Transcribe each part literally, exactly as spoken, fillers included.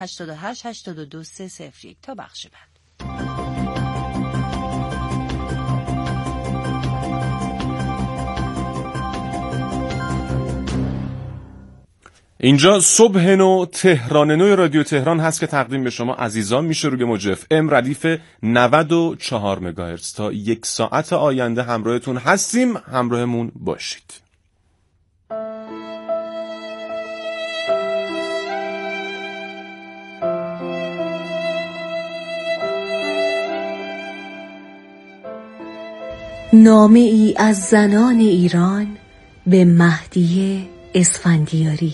هشتاد و هشت هشتاد و دو سه صفر یک تا بخش بعد. اینجا صبح نو تهران نو رادیو تهران هست که تقدیم به شما عزیزان میشه روی موج اف ام ردیف نود و چهار مگاهرتز. تا یک ساعت آینده همراهتون هستیم، همراهمون باشید. نامه ای از زنان ایران به مهدیه اسفندیاری.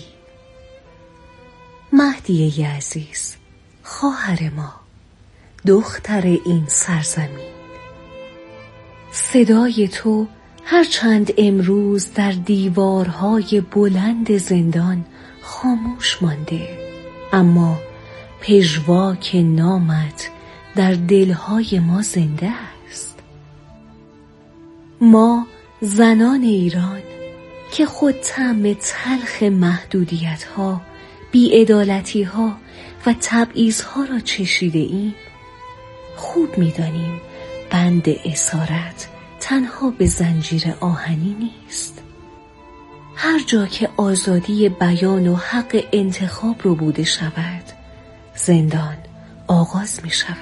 مهدیه عزیز، خواهر ما، دختر این سرزمین، صدای تو هرچند امروز در دیوارهای بلند زندان خاموش مانده، اما پژواک نامت در دلهای ما زنده است. ما زنان ایران که خود طعم تلخ محدودیت‌ها، بی‌عدالتی‌ها و تبعیض‌ها را چشیده ایم، خوب می‌دانیم بند اسارت تنها به زنجیر آهنی نیست. هر جا که آزادی بیان و حق انتخاب رو بوده شود، زندان آغاز می‌شود.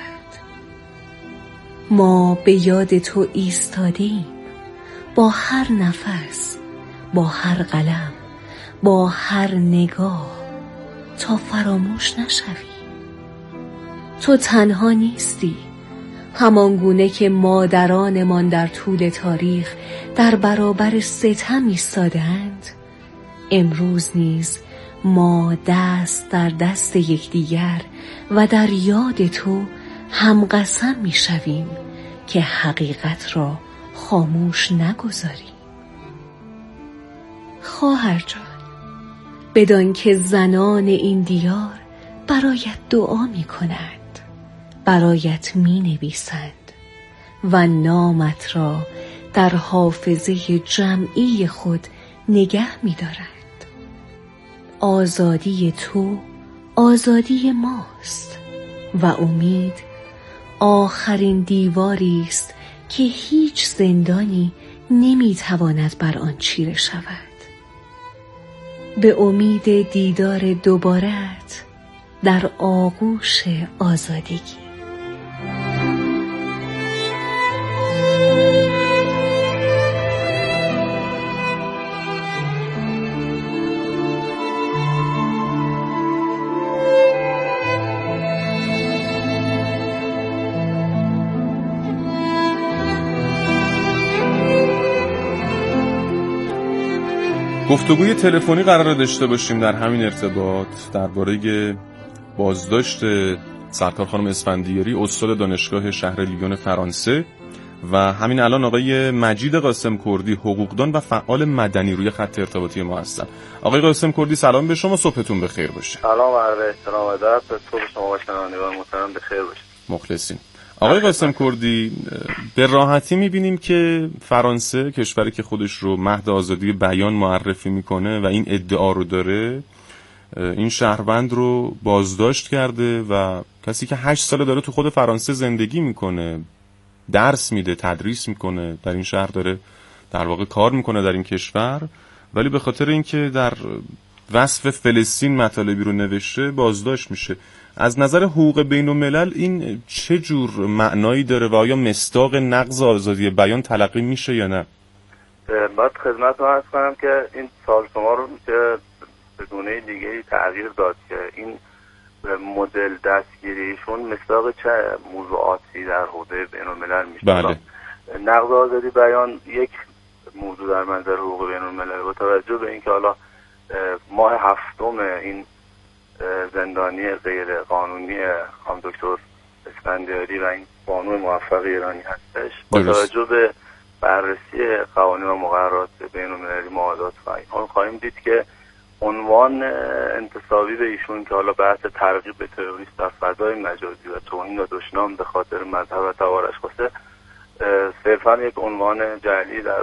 ما به یاد تو ایستادیم، با هر نفس، با هر قلم، با هر نگاه، تا فراموش نشوی. تو تنها نیستی، همان گونه که مادرانمان در طول تاریخ در برابر ستم ایستادند، امروز نیز ما دست در دست یکدیگر و در یاد تو هم قسم می‌شویم که حقیقت را خاموش نگذاریم. خواهر جان، بدان که زنان این دیار برایت دعا می کنند، برایت می نویسند و نامت را در حافظه جمعی خود نگه می دارند. آزادی تو آزادی ماست و امید آخرین دیواری است که هیچ زندانی نمی تواند بر آن چیره شود. به امید دیدار دوباره‌ات در آغوش آزادگی. گفتگوی تلفنی قرار داشته باشیم در همین ارتباط درباره بازداشت سرکار خانم اسفندیاری، استاد دانشگاه شهر لیون فرانسه، و همین الان آقای مجید قاسم کردی، حقوقدان و فعال مدنی، روی خط ارتباطی ما هستن. آقای قاسم کردی سلام به شما، صبحتون بخیر باشه. سلام و عرض احترام و ادب به تو، شما و شنوندگان محترم بخیر باشید. مخلصیم. آقای قاسم کردی، به راحتی می‌بینیم که فرانسه، کشوری که خودش رو مهد آزادی بیان معرفی میکنه و این ادعا رو داره، این شهروند رو بازداشت کرده و کسی که هشت ساله داره تو خود فرانسه زندگی میکنه، درس میده، تدریس میکنه، در این شهر داره در واقع کار میکنه در این کشور، ولی به خاطر اینکه در وصف فلسطین مطالبی رو نوشته بازداشت میشه. از نظر حقوق بین الملل این چه جور معنایی داره و آیا مصداق نقض آزادی بیان تلقی میشه یا نه؟ باید خدمتتون عرض کنم که این سال شما رو میشه به گونه دیگه تغییر داد که این مدل دستگیریشون مصداق چه موضوعاتی در حوزه بین الملل میشه؟ بله. نقض آزادی بیان یک موضوع در منظر حقوق بین الملل با توجه به اینکه حالا ماه هفتم این زندانی غیر قانونی خانم دکتر اسفندیاری و این بانو موفق ایرانی هستش، با توجه به بررسی قوانین و مقررات بین المللی معاهدات و اینها خواهیم دید که عنوان انتسابی به ایشون که حالا بحث ترغیب به تروریست در فضای مجازی و توهین و دشنام به خاطر مذهب و توارش خواسته، صرفا یک عنوان جعلی در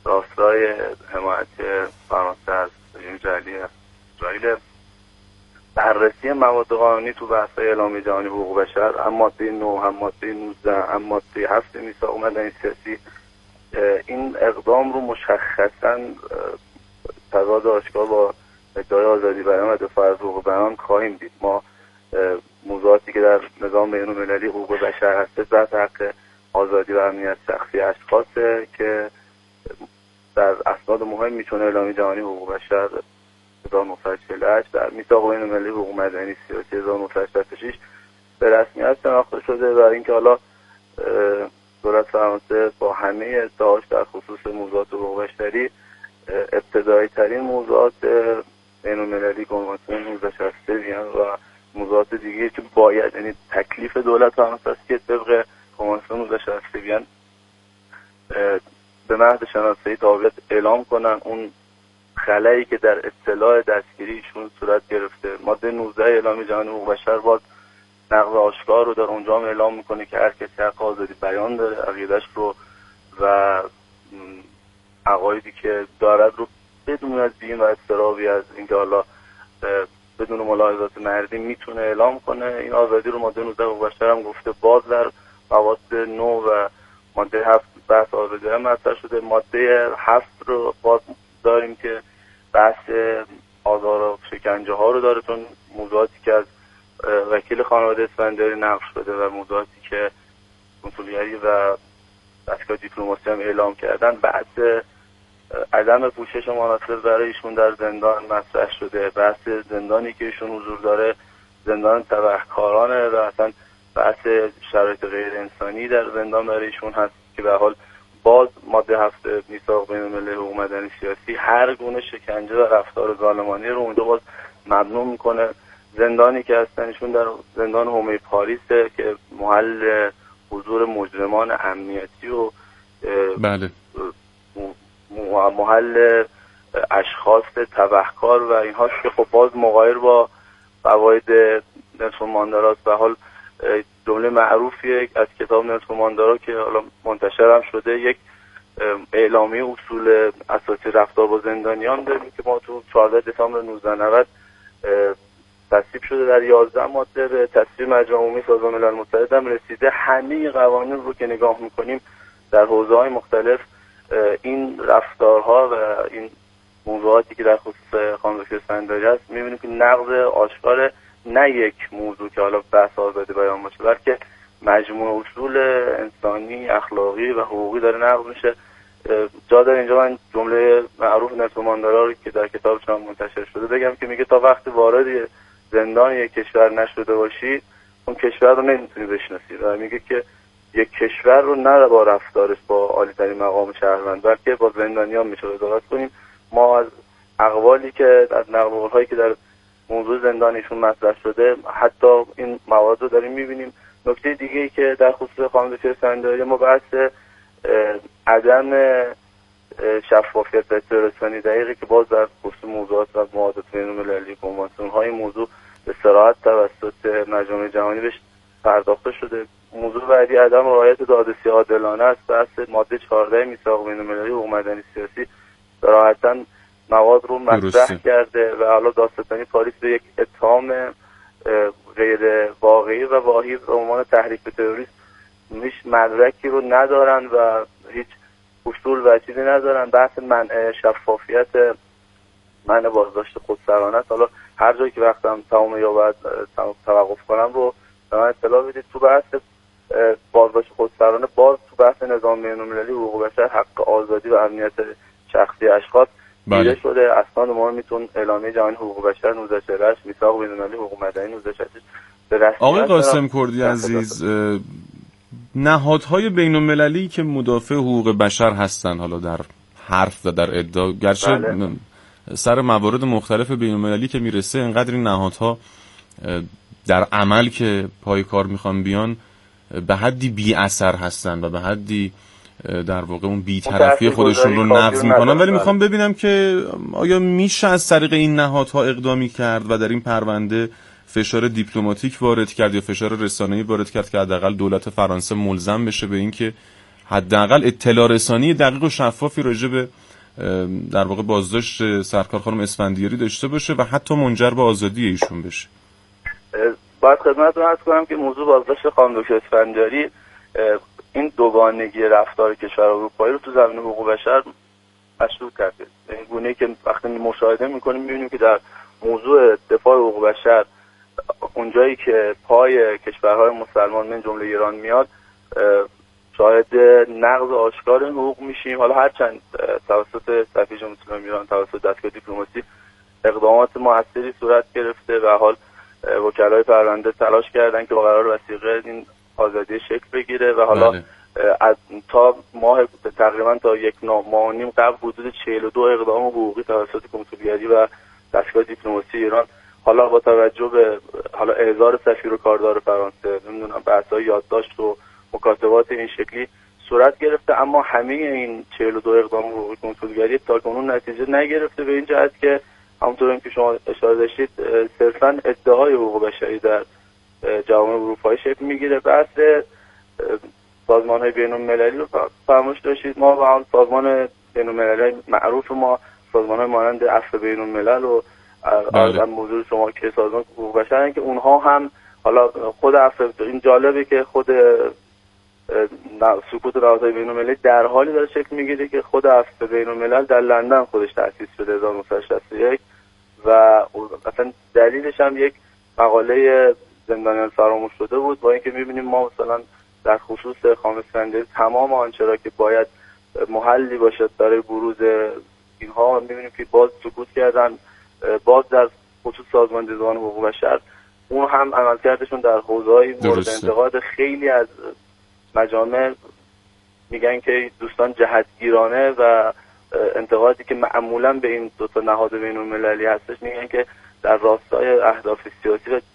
راستای حمایت فرانسه از رژیم جعلی اسرائیل. بررسی مواد قانونی تو بحث اعلامیه جهانی حقوق بشر، هم ماده نه، هم ماده نوزده، هم ماده هفت میثاق مدنی سیاسی، این اقدام رو مشخصاً تضاد آشکار با ادعای آزادی بیان و دفاع از حقوق بیان خواهیم دید. ما موضوعاتی که در نظام بین‌المللی حقوق بشر هست در حق آزادی و امنیت شخصی اشخاصه که در اسناد مهم میتونه اعلامیه جهانی حقوق بشر هزار و نهصد و چهل و هشت، در میثاق بین‌المللی حقوق مدنی سیاسی هزار و نهصد و شصت و شش به رسمیت شناخته شده و اینکه حالا دولت فرانسه با همه ادعاش در خصوص موضوعات حقوق بشری ابتدایی ترین موضوعات بین‌المللی کنوانسیون نوزده و شصت و موضوعات دیگه که باید، یعنی تکلیف دولت فرانسه است که طبق کنوانسیون نوزده و شصت به محض شناسایی تابعیت اعلام کنن اون خلایی که در اطلاع دستگیریشون صورت گرفته. ماده نوزده اعلامیه جهانی حقوق بشر باز نقض آشکار رو در اونجا اعلام میکنه که هر کسی حق آزادی بیان داره، عقیده‌اش رو و عقایدی که دارد رو بدون از بیم و اضطرابی از اینکه حالا بدون ملاحظات مردی میتونه اعلام کنه. این آزادی رو ماده نوزده حقوق بشر هم گفته. باز در مواد نه و ماده هفت بحث آزادی هم مطرح شده. ماده هفت رو باز داریم که بحث آزار و شکنجه ها رو داره، چون موضوعاتی که از وکیل خانواده اسفندیاری نقل شده و موضوعاتی که کنسولگری و دستگاه دیپلماسی هم اعلام کردن، بعد عدم پوشش مناسب برای ایشون در زندان مطرح شده. بحث زندانی که ایشون حضور داره زندان تبهکارانه و اصلا بحث شرایط غیر انسانی در زندان برای ایشون هست که به حال باز ماده هفت میثاق بین‌المللی حقوق مدنی سیاسی هر گونه شکنجه و رفتار ظالمانه رو اونجا باز ممنوع میکنه. زندانی که هستنشون در زندان حومه پاریسه که محل حضور مجرمان امنیتی و بله محل اشخاص تبهکار و این هاست که خب باز مغایر با قواعد نلسون ماندلا است. به حال جمله معروفی از کتاب نلسون ماندلا که حالا منتشر هم شده، یک اعلامیه اصول اساسی رفتار با زندانیان داریم که ما تو چهاردهم دسامبر نوزده نود تصویب شده، در یازده ماده به تصویب مجمع عمومی سازمان ملل متحد هم رسیده. همه قوانین رو که نگاه میکنیم در حوزه‌های مختلف این رفتارها و این موضوعاتی که در خصوص خانم دکتر اسفندیاری هست میبینیم که نقض آشکار نه یک موضوع که حالا بحث آزادی بیان باشه، بلکه مجموع اصول انسانی، اخلاقی و حقوقی داره نقض میشه. جا داره اینجا من جمله معروف نلسون ماندلا رو که در کتابش هم منتشر شده بگم که میگه تا وقتی وارد زندان یک کشور نشده باشی اون کشور رو نمیتونی بشناسی و میگه که یک کشور رو نه با رفتارش با عالی‌ترین مقام شهروند بلکه با زندانیان میشه قضاوت کنیم. ما از اقوالی که از نقل قول‌هایی که در موضوع زندانیشون مطرح شده حتی این مواد رو داریم میبینیم. نکته دیگه ای که در خصوص خانم دکتر اسفندیاری ما بحث عدم شفافیت و اطلاع رسانی دقیقی که باز در خصوص موضوعات و معاهدات بین‌المللی کنوانسیون های موضوع به صراحت توسط مجامع جهانی بهش پرداخته شده. موضوع بعدی عدم رعایت دادرسی عادلانه است. بحث ماده چهارده میثاق بین‌المللی حقوق مدنی سیاسی صراحتاً مواد رو مطرح کرده و حالا دادستانی پاریس به یک اتهام غیر واقعی و واهی به عنوان تحریک به تروریسم هیچ مدرکی رو ندارن و هیچ اصول و چیزی ندارن. بحث منع شفافیت، منع بازداشت خودسرانه، حالا هر جایی که وقتم تمام یا باید توقف کنم رو به من اطلاع بدید. تو بحث بازداشت خودسرانه باز تو بحث نظام بین‌المللی حقوق بشر حق آزادی و امنیت شخصی اشخاص دیده شده. اسناد ما میتون اعلامیه جهانی حقوق بشر نوزده و چهل و هشت، میثاق بین‌المللی حقوق مدنی نوزده و شصت و شش به رسمیت. آقای قاسم کردی عزیز، نهادهای بین‌المللی که مدافع حقوق بشر هستن حالا در حرف و در ادعا، گرچه بله. سر موارد مختلف بین‌المللی که میرسه انقدر این نهادها در عمل که پای کار میخوان بیان به حدی بی اثر هستن و به حدی در واقع اون بی‌طرفی خودشون رو نقض میکنن. ولی میخوام ببینم که آیا میشه از طریق این نهادها اقدامی کرد و در این پرونده فشار دیپلماتیک وارد کرد یا فشار رسانه‌ای وارد کرد که حداقل دولت فرانسه ملزم بشه به این که حداقل اطلاع رسانی دقیق و شفافی راجع به در واقع بازداشت سرکار خانم اسفندیاری داشته باشه و حتی منجر به آزادی ایشون بشه. باید خدمتتون عرض کنم که موضوع بازداشت خانم دکتر اسفندیاری این دوگانگی رفتار کشور اروپایی رو تو زمینه حقوق بشر مشروط کرده. این گونه‌ای که وقتی مشاهده می‌کنیم می‌بینیم که در موضوع دفاع حقوق بشر اونجایی که پای کشورهای مسلمان من جمله ایران میاد شاهد نقض آشکار حقوق میشیم. حالا هرچند توسط سفیر جمهوری اسلامی ایران توسط دستگاه دیپلماسی اقدامات موثری صورت گرفته و حال وکلای پرونده تلاش کردن که با قرار وثیقه این آزادی شکل بگیره و حالا بله. از تا ماه تقریبا تا یک ماه و نیم قبل حدود چهل و دو اقدام حقوقی توسط کنسولگری و دستگاه دیپلماسی ایران حالا با توجه به حالا احضار سفیر و کاردار فرانسه نمیدونم بحث‌های یادداشت و مکاتبات این شکلی صورت گرفته، اما همه این چهل و دو اقدام حقوقی کنسولگری تا کنون نتیجه نگرفته به این جهت که همونطور که شما اشاره داشتید صرفاً ادعای حقوق بشری در جامعه اروپایی شکل میگیره. بحث سازمان‌های بین‌المللی رو فراموش داشتید. ما با سازمان بین‌المللی معروف ما سازمان‌های مانند عفو بین‌الملل و از موضوع شما که سازمان حقوق بشر که اونها هم حالا خود عفو این جالبه که خود سکوت نهادهای بین‌المللی در حالی داره شکل میگیره که خود عفو بین‌الملل در لندن خودش تأسیس شده هزار و نهصد و شصت و یک و اصلا دلیلش هم یک مقاله زندانیان فراموش شده بود. با اینکه می‌بینیم ما مثلا در خصوص خانم اسفندیاری تمام آنچه را که باید محلی باشد برای بروز اینها می‌بینیم که باز سکوت کردن. باز در خصوص سازمان دیوان حقوق بشر اون هم عملکردشون در حوزه‌های مورد انتقاد خیلی از مجامع میگن که دوستان جهتگیرانه و انتقادی که معمولا به این دو تا نهاد بین‌المللی هستش میگن که در راستای اهداف سیاسی و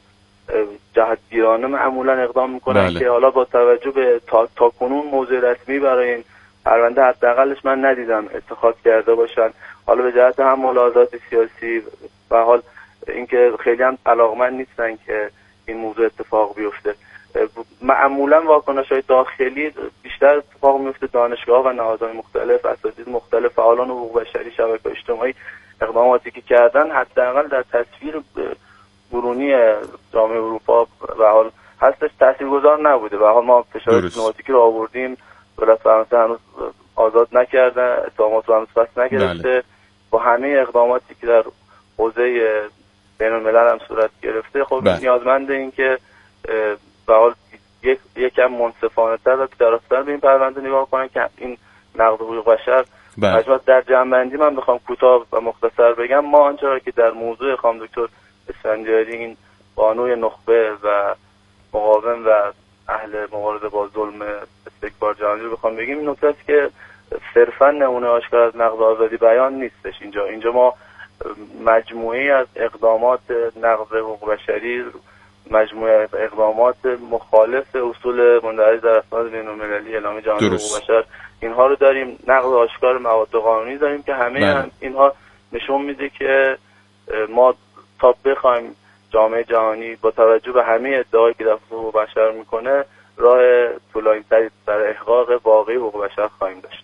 جهتگیرانه معمولا اقدام میکنن بله. که حالا با توجه به تا, تا کنون موضوع رسمی برای این پرونده حداقلش من ندیدم اتخاذ کرده باشن. حالا به جهت هم ملاحظات سیاسی و حال اینکه خیلی هم علاقمند نیستن که این موضوع اتفاق بیفته. معمولا واکنش‌های داخلی بیشتر اتفاق میفته دانشگاه و نهادهای مختلف، اساتید مختلف، فعالان حقوق بشری، شبکه‌های اجتماعی اقداماتی که کردن حداقل در تصویر برونی جامعه اروپا و حال هستش تاثیرگذار نبوده و حال ما فشار دیپلماتیکی رو آوردیم، دولت فرانسه هنوز آزاد نکرده، اتهامات رو هنوز پس نگرفته. بله. با همه اقداماتی که در حوزه بین‌الملل هم صورت گرفته خب بله. نیازمند این که به حال یک یکم منصفانه‌تر و بی‌طرف‌تر به این پرونده نگاه کنن که این نقض حقوق بشر مجموعاً در جمع‌بندی من بخوام کوتاه و مختصر بگم ما آنچه که در موضوع خانم دکتر اسفندیاری این بانوی نخبه و مقاوم و اهل مبارزه با ظلم استکبار جهانی رو بخوام بگیم این نکته است که صرفاً نمونه آشکار از نقض آزادی بیان نیستش. اینجا اینجا ما مجموعه‌ای از اقدامات نقض حقوق بشری، مجموعه اقدامات مخالف اصول مندرج در اسناد بین‌المللی اعلامیه جهانی حقوق بشر اینها رو داریم، نقض آشکار مواد قانونی داریم که همه هم اینها نشون میده که ما تا بخوایم جامعه جهانی با توجه به همه ادعایی که در حقوق بشر میکنه راه طولانی‌تری برای احقاق واقعی حقوق بشر خواهیم داشت.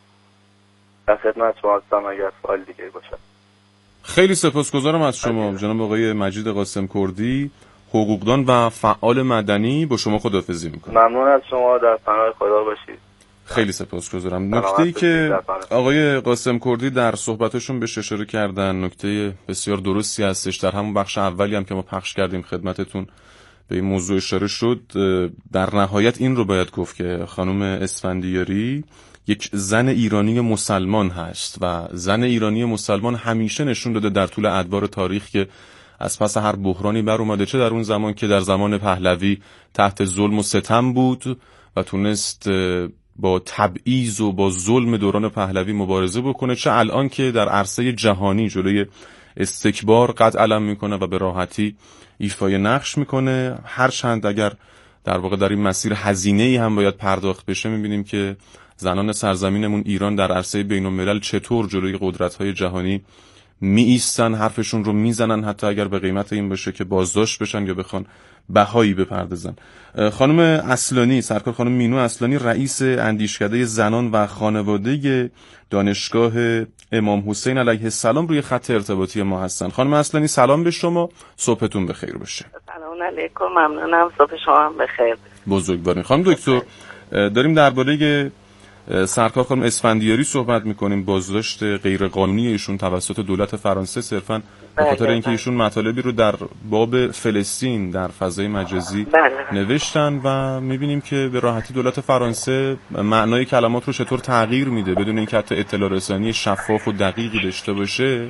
در خدمت شما هستم اگر سوال دیگه باشه. خیلی سپاسگزارم از شما جناب آقای مجید قاسم کردی، حقوقدان و فعال مدنی. با شما خداحافظی میکنم. ممنون از شما، در پناه خدا باشید. خیلی سپاسگزارم. نکته‌ای که آقای قاسم کردی در صحبتشون بهش اشاره کردن نکته بسیار درستی هستش. در همون بخش اولی هم که ما پخش کردیم خدمتتون به این موضوع اشاره شد. در نهایت این رو باید گفت که خانم اسفندیاری یک زن ایرانی مسلمان هست و زن ایرانی مسلمان همیشه نشون داده در طول ادوار تاریخ که از پس هر بحرانی بر اومده، چه در اون زمان که در زمان پهلوی تحت ظلم و ستم بود و تونست با تبعیض و با ظلم دوران پهلوی مبارزه بکنه، چه الان که در عرصه جهانی جلوی استکبار قد علم میکنه و به راحتی ایفای نقش میکنه. هرچند اگر در واقع در این مسیر هزینه‌ای هم باید پرداخت بشه، میبینیم که زنان سرزمینمون ایران در عرصه بین‌الملل چطور جلوی قدرت‌های جهانی می ایستن، حرفشون رو میزنن، حتی اگر به قیمت این باشه که بازداشت بشن یا بخوان بهایی بپردازن. خانم اصلانی، سرکار خانم مینو اصلانی، رئیس اندیشکده زنان و خانواده دانشگاه امام حسین علیه السلام روی خط ارتباطی ما هستن. خانم اصلانی سلام به شما، صبحتون بخیر باشه. سلام علیکم، ممنونم، صبح شما هم بخیر. بزرگوارین. خانم دکتر، داریم درباره سرکار خانم اسفندیاری صحبت میکنیم، بازداشت غیرقانونی ایشون توسط دولت فرانسه صرفاً به خاطر اینکه ایشون مطالبی رو در باب فلسطین در فضای مجازی بله. نوشتن و میبینیم که به راحتی دولت فرانسه معنای کلمات رو چطور تغییر میده بدون اینکه حتی اطلاع رسانی شفاف و دقیقی داشته باشه،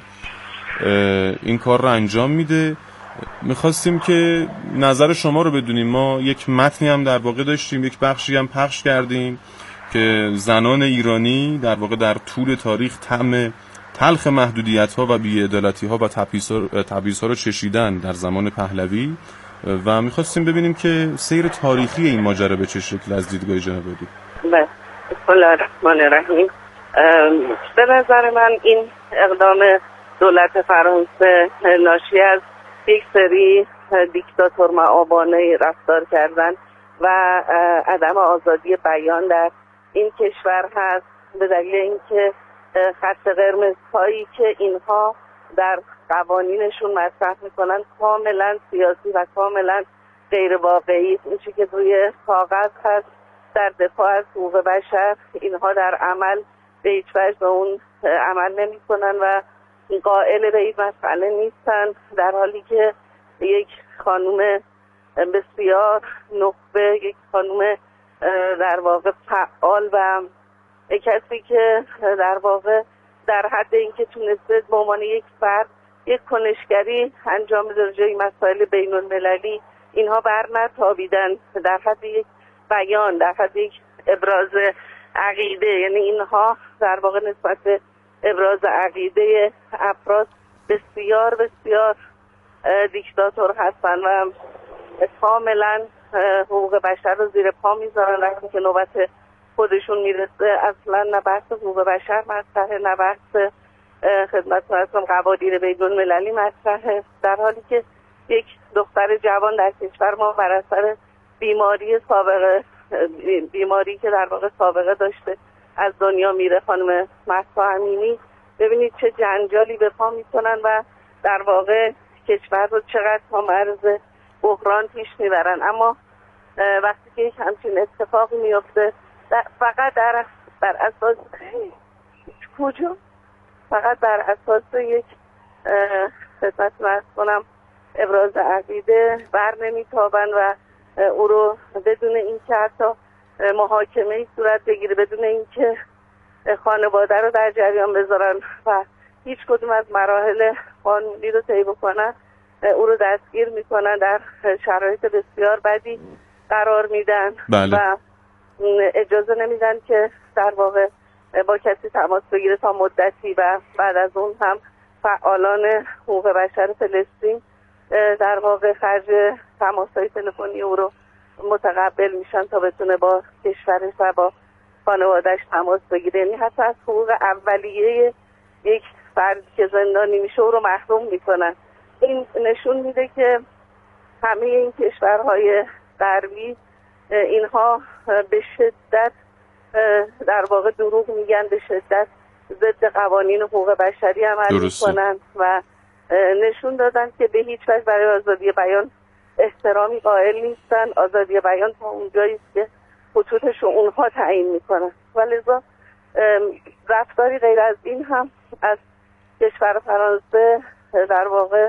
این کار رو انجام میده. میخواستیم که نظر شما رو بدونیم. ما یک متنی هم در واقع داشتیم، یک بخشی هم پخش کردیم که زنان ایرانی در واقع در طول تاریخ طعم تلخ محدودیت‌ها و بی‌عدالتی‌ها و تبعیض‌ها رو چشیدن در زمان پهلوی و می‌خواستیم ببینیم که سیر تاریخی این ماجرا به چه شکل از دیدگاه جناب عالی. بله، بسم الله الرحمن الرحیم. به نظر من این اقدام دولت فرانسه ناشی از یک سری دیکتاتور معابانه رفتار کردن و عدم آزادی بیان در این کشور هست، به دلیل اینکه خط قرمز هایی که اینها در قوانینشون مطرح میکنن کاملا سیاسی و کاملا غیر واقعی است. این چیزی که روی کاغذ هست در دفاع از حقوق بشر، اینها در عمل به هیچ وجه به اون عمل نمیکنن و قائل به این مسئله نیستن، در حالی که یک خانم بسیار نخبه، یک خانم در واقع فعال و کسی که در واقع در حد اینکه تونسته به عنوان یک فرد یک کنشگری انجام بده جای مسائل بین المللی، اینها بر نتابیدن در حد یک بیان، در حد یک ابراز عقیده. یعنی اینها در واقع نسبت به ابراز عقیده افراد بسیار بسیار دیکتاتور هستن و کاملا حقوق بشر رو زیر پا میذارن. وقتی که نوبت خودشون میرسه اصلا نه بحث حقوق بشر مطرحه، نه بحث خدمتتون هستم قوانین بین المللی مطرحه، در حالی که یک دختر جوان در کشور ما بر اثر بیماری سابقه بیماری که در واقع سابقه داشته از دنیا میره، خانم مهسا امینی، ببینید چه جنجالی به پا میکنن و در واقع کشور رو چقدر تا مرز بحران پیش میبرن. اما وقتی که یک همچین اتفاقی میفته فقط در بر اساس کجا فقط بر اساس یک خدمت مرز کنم ابراز عقیده بر نمیتابن و او رو بدون اینکه حتی محاکمه صورت بگیره، بدون اینکه خانواده رو در جریان بذارن و هیچ کدوم از مراحل قانونی رو طی بکنن، او رو دستگیر میکنن، در شرایط بسیار بدی قرار میدن. بله. و اجازه نمیدن که در واقع با کسی تماس بگیره تا مدتی و بعد از اون هم فعالان حقوق بشر فلسطین در واقع خرج تماس‌های تلفنی او رو متقبل میشن تا بتونه با کشورش و با خانواده‌اش تماس بگیره. یعنی حتی از حقوق اولیه یک فرد که زندانی میشه او رو محروم میکنن. این نشون میده که همه این کشورهای غربی اینها به شدت در واقع دروغ میگن، به شدت ضد قوانین حقوق بشری عمل میکنن و نشون دادن که به هیچ وجه برای آزادی بیان احترامی قائل نیستن. آزادی بیان تا اونجایی است که خطوطش رو اونها تعیین میکنن و لذا رفتاری غیر از این هم از کشور فرانسه در واقع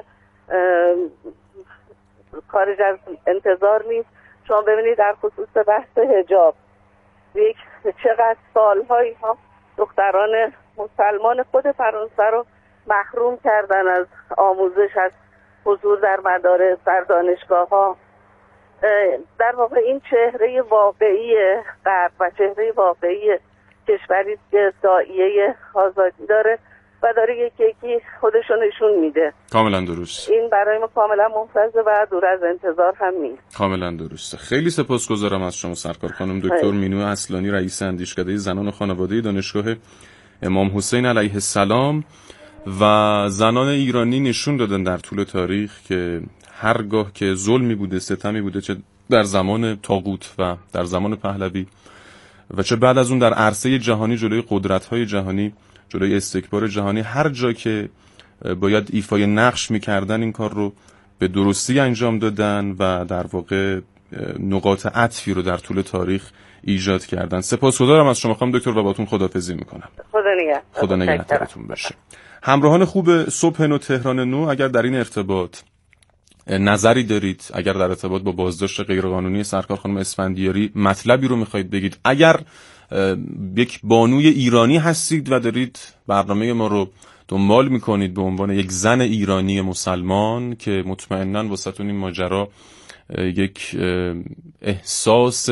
خارج از انتظار نیست. شما ببینید در خصوص بحث حجاب یک چقدر سالهایی ها دختران مسلمان خود فرانسه رو محروم کردن از آموزش، از حضور در مدارس، در دانشگاه ها. در واقع این چهره واقعی غرب و چهره واقعی کشوری که داعیه آزادی داره و داره یکی یکی خودشو نشون میده. کاملا درست. این برای ما کاملا ممتازه و دور از انتظار هم نیست. کاملا درسته. خیلی سپاسگزارم از شما سرکار خانم دکتر مینو اصلانی، رئیس اندیشکده زنان و خانواده دانشگاه امام حسین علیه السلام. و زنان ایرانی نشون دادن در طول تاریخ که هرگاه که ظلمی بوده، ستمی بوده، چه در زمان طاغوت و در زمان پهلوی و چه بعد از اون در عرصه جهانی جلوی قدرت‌های جهانی، جلوی استکبار جهانی، هر جا که باید ایفای نقش می‌کردن این کار رو به درستی انجام دادن و در واقع نقاط عطفی رو در طول تاریخ ایجاد کردن. سپاسگزارم از شما خانم دکتر و باهاتون خداحافظی می‌کنم. خدا نگهدار. خدا نگهدارتون باشه. همراهان خوب صبح نو تهران نو، اگر در این ارتباط نظری دارید، اگر در ارتباط با بازداشت غیرقانونی سرکار خانم اسفندیاری مطلبی رو میخواید بگید، اگر یک بانوی ایرانی هستید و دارید برنامه ما رو دنبال میکنید به عنوان یک زن ایرانی مسلمان که مطمئناً واسهتون این ماجرا یک احساس،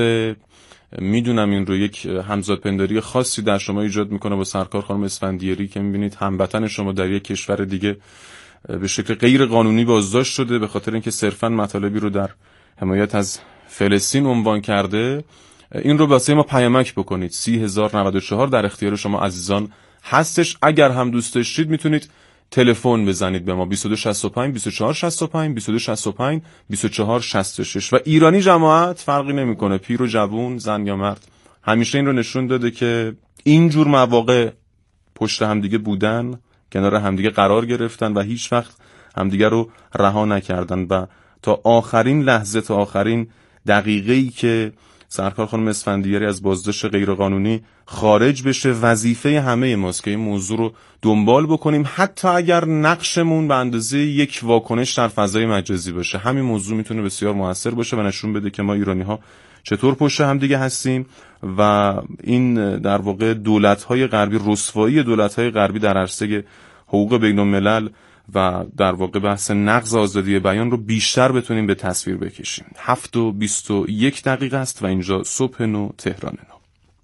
میدونم این رو، یک همزادپنداری خاصی در شما ایجاد میکنه با سرکار خانم اسفندیاری که میبینید هموطن شما در یک کشور دیگه به شکل غیر قانونی بازداشت شده به خاطر اینکه صرفاً مطالبی رو در حمایت از فلسطین عنوان کرده، این رو واسه ما پیامک بکنید. سی هزار و نود و چهار در اختیار شما عزیزان هستش. اگر هم دوست داشتید میتونید تلفن بزنید به ما بیست و دو شصت و پنج بیست و چهار شصت و پنج بیست و دو شصت و پنج بیست و چهار شصت و شش. و ایرانی جماعت فرقی نمیکنه، پیر و جوون، زن یا مرد، همیشه این رو نشون داده که این جور مواقع پشت همدیگه بودن، کنار همدیگه قرار گرفتن و هیچ وقت همدیگه رو رها نکردن و تا آخرین لحظه، تا آخرین دقیقه‌ای که سرکار خانم اسفندیاری از بازداشت غیرقانونی خارج بشه، وظیفه همه ماست که این موضوع رو دنبال بکنیم، حتی اگر نقشمون به اندازه یک واکنش در فضای مجازی باشه. همین موضوع میتونه بسیار موثر باشه و نشون بده که ما ایرانی‌ها چطور پشت هم دیگه هستیم و این در واقع دولت‌های غربی، رسوایی دولت‌های غربی در عرصه حقوق بین‌الملل و در واقع بحث نقض آزادی بیان رو بیشتر بتونیم به تصویر بکشیم. هفت و بیست و یک دقیقه است و اینجا صبح نو تهران نو.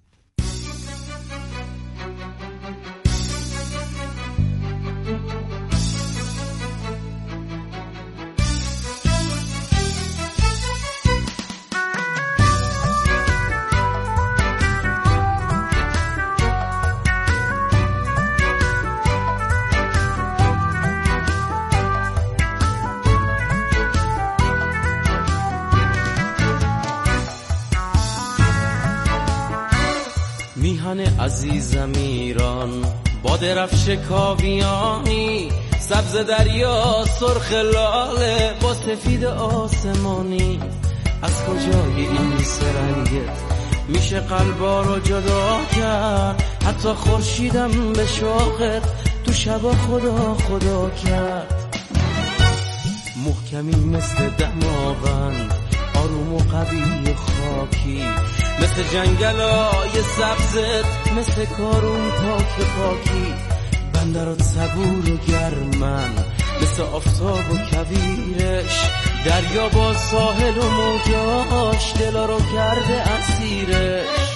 عزیزم ایران با درفش کاویانی، سبز دریا سرخ لاله با سفید آسمانی، از کجای این سرنگت میشه قلبا رو جدا کرد؟ حتی خورشیدم به شوقت تو شبا خدا خدا کرد. محکمی مثل دماوند، آروم و قوی و خاکی، مثل جنگلای سبزت، مثل کارون پاک پاکی، بندرات صبور و گرمن، مثل آفتاب و کویرش، دریا با ساحل و موجاش دلا رو کرده اسیرش.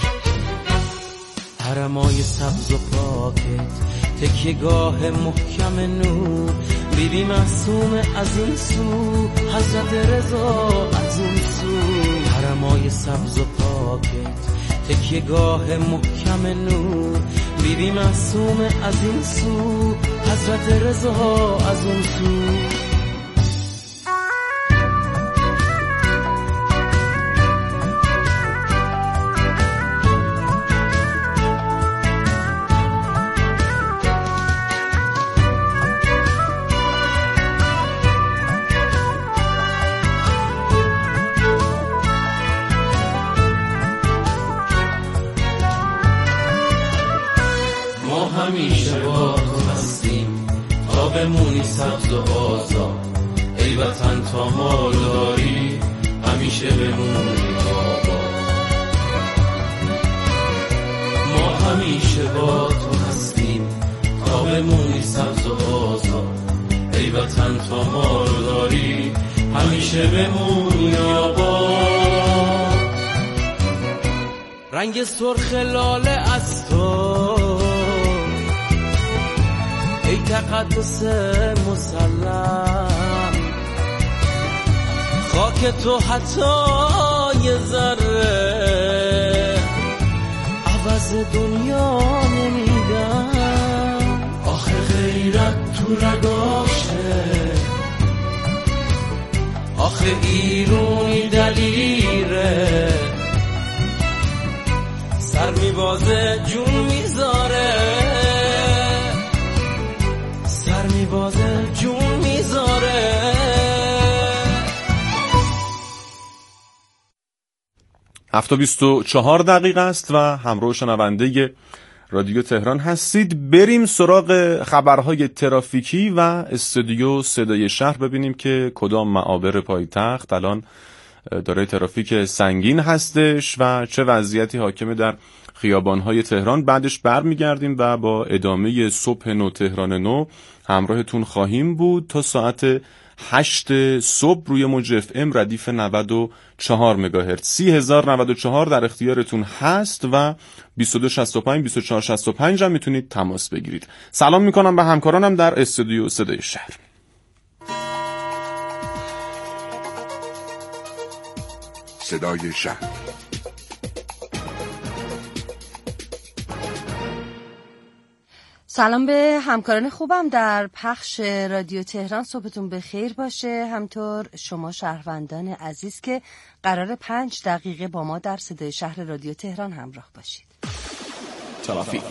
حرمای سبز و پاکت، تکیه‌گاه محکم نور، بیبی معصوم از این سو، حضرت رضا از اون سو. حرمای سبز و پاکت، تکیه‌گاه محکم نور، بیبی معصوم از این سو، حضرت رضا از اون سو. همیشه با تو هستیم تا بمونی سبز و آزاد، ای وطن تا ما داری همیشه بمونی آباد. ما همیشه با تو هستیم تا بمونی سبز و آزاد، ای وطن تا ما داری همیشه بمونی آباد. رنگ سرخ لاله از تو ای تقدس مسلم، خاک تو حتی یه ذره عوض دنیا نمیدم. آخه غیرت تو رگاشه، آخه ایرونی دلیره، سر میبازه جون میذاره، سر میبازه جون میذاره. هفت و بیست و چهار دقیقه است و همراه شنونده رادیو تهران هستید. بریم سراغ خبرهای ترافیکی و استودیو صدای شهر ببینیم که کدام معابر پایتخت الان داره ترافیک سنگین هستش و چه وضعیتی حاکمه در خیابانهای تهران. بعدش برمیگردیم و با ادامه صبح نو تهران نو همراهتون خواهیم بود تا ساعت هشت صبح روی موج اف ام ردیف نود و چهار مگاهرتز. سی هزار و نود و چهار در اختیارتون هست و بیست و دو شصت و پنج بیست و چهار شصت و پنج هم میتونید تماس بگیرید. سلام میکنم به همکارانم در استودیو صدای شهر. صدای شهر. سلام به همکاران خوبم در پخش رادیو تهران، صبحتون بخیر باشه. همطور شما شهروندان عزیز که قرار پنج دقیقه با ما در صدای شهر رادیو تهران همراه باشید. ترافیک.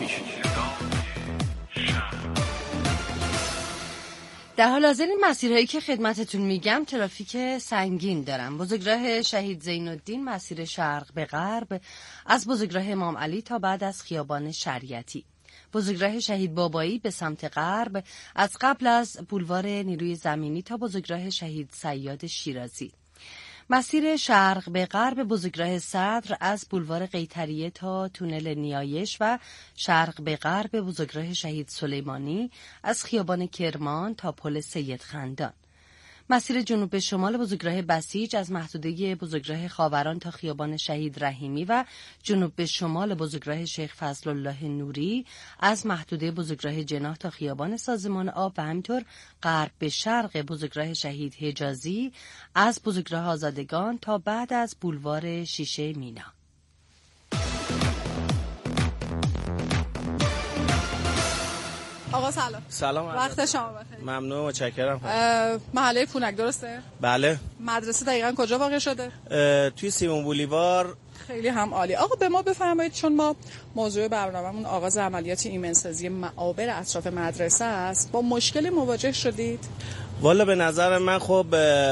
در حال حاضر این مسیرهایی که خدمتتون میگم ترافیک سنگین دارم. بزرگراه شهید زین الدین مسیر شرق به غرب از بزرگراه امام علی تا بعد از خیابان شریعتی. بزرگراه شهید بابایی به سمت غرب از قبل از بولوار نیروی زمینی تا بزرگراه شهید صیاد شیرازی. مسیر شرق به غرب بزرگراه صدر از بولوار قیطریه تا تونل نیایش و شرق به غرب بزرگراه شهید سلیمانی از خیابان کرمان تا پل سید خندان. مسیر جنوب به شمال بزرگراه بسیج از محدوده بزرگراه خاوران تا خیابان شهید رحیمی و جنوب به شمال بزرگراه شیخ فضل الله نوری از محدوده بزرگراه جناح تا خیابان سازمان آب و همینطور غرب به شرق بزرگراه شهید حجازی از بزرگراه آزادگان تا بعد از بولوار شیشه مینا. آقا سلام. سلام. وقت شما بخیر. ممنون، متشکرم. محله پونک درسته؟ بله. مدرسه دقیقاً کجا واقع شده؟ توی سیمون بولیوار. خیلی هم عالی. آقا به ما بفرمایید، چون ما موضوع برنامه‌مون آغاز عملیات ایمنسازی معابر اطراف مدرسه است، با مشکلی مواجه شدید؟ والا به نظر من خب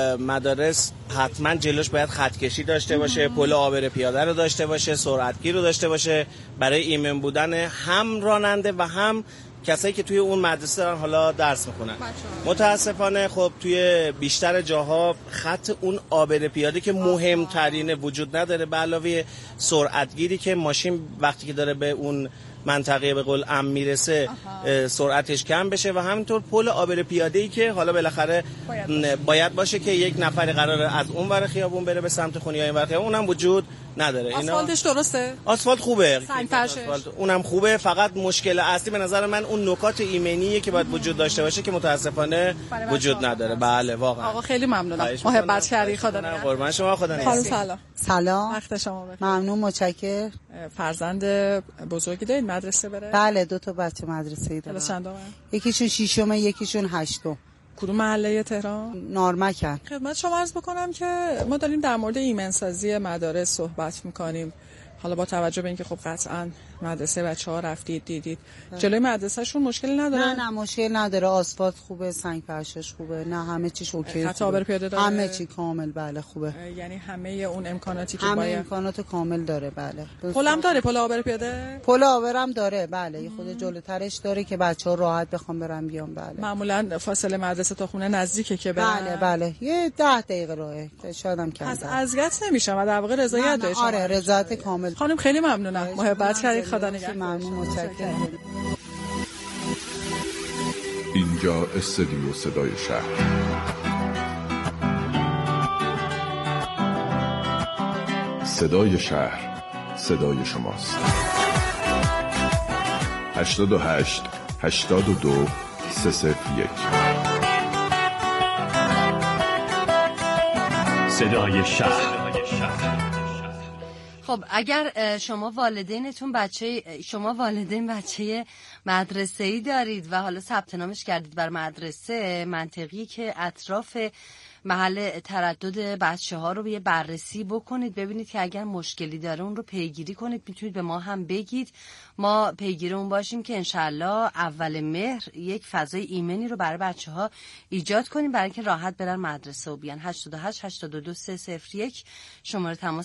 مدارس حتما جلوش باید خطکشی داشته باشه، پل عابر پیاده رو داشته باشه، سرعتگیر رو داشته باشه برای ایمن بودن هم راننده و هم کسایی که توی اون مدرسه دارن حالا درس میخونن. متاسفانه خب توی بیشتر جاها خط اون عابر پیاده که مهمترین وجود نداره، به علاوه سرعتگیری که ماشین وقتی که داره به اون منطقه به قول ام میرسه سرعتش کم بشه و همینطور پل عابر پیاده‌ای که حالا بالاخره باید باشه. باید باشه که یک نفر قراره از اون ور خیابون بره به سمت خونه یا این ور خیابون، اونم وجود نداره. آسفالتش درسته؟ آسفالت خوبه، سنگ فرشش اونم خوبه، فقط مشکل اصلی به نظر من اون نکات ایمنیه که باید وجود داشته باشه که متاسفانه وجود نداره. بله واقعا. آقا خیلی ممنونم، محبت کردی. خدا نگهدار. قربان شما. خدا نگهدار. سلام. سلام. وقت شما بخیر. ممنون، متشکرم. فرزند بزرگی دارید مدرسه بره؟ بله، دو تا بچه مدرسه‌ای دارم. چندم؟ یکیشون ششمه، یکیشون هشتم. کدوم محله تهران؟ نارمکن. خدمت شما عرض بکنم که ما داریم در مورد ایمنسازی مدارس صحبت می‌کنیم. حالا با توجه به اینکه خب قطعاً مدرسه بچه‌ها رفتید دیدید، جلوی مدرسه‌شون مشکلی نداره؟ نه نه مشکل نداره، آسفالت خوبه، سنگ فرشش خوبه، نه همه چیش اوکی، خط عابر پیاده داره، همه چی کامل. بله خوبه، یعنی همه اون امکاناتی که همه باید، امکانات کامل داره. بله. پلم داره، پل عابر پیاده؟ پل عابرم داره، بله. یه خود جلوترش داره که بچه‌ها راحت بخوام برن بیان. بله. معمولاً فاصله مدرسه تا خونه نزدیکه که برن؟ بله بله، یه ده دقیقه راهه، شاید هم کمتر. پس اذیت نمیشم و در واقع رضایت داره. آره، رضایت کامل. خانم خیلی ممنونم، محبت کردید. خدا نگهدار. ممنون، متشکرم. اینجا استودیو صدای شهر. صدای شهر، صدای شماست. هشتاد و هشت هشتاد و دو سه صفر یک. صدای شهر. خب اگر شما والدینتون بچه شما والدین بچه مدرسه‌ای دارید و حالا ثبت نامش کردید بر مدرسه، منطقی که اطراف محل تردد بچه ها رو یه بررسی بکنید، ببینید که اگر مشکلی داره اون رو پیگیری کنید. میتونید به ما هم بگید، ما پیگیر اون باشیم که انشالله اول مهر یک فضای ایمنی رو برای بچه ها ایجاد کنیم برای که راحت برن مدرسه و بیان. هشتاد و هشت هشتاد و دو سه صفر یک شماره تماس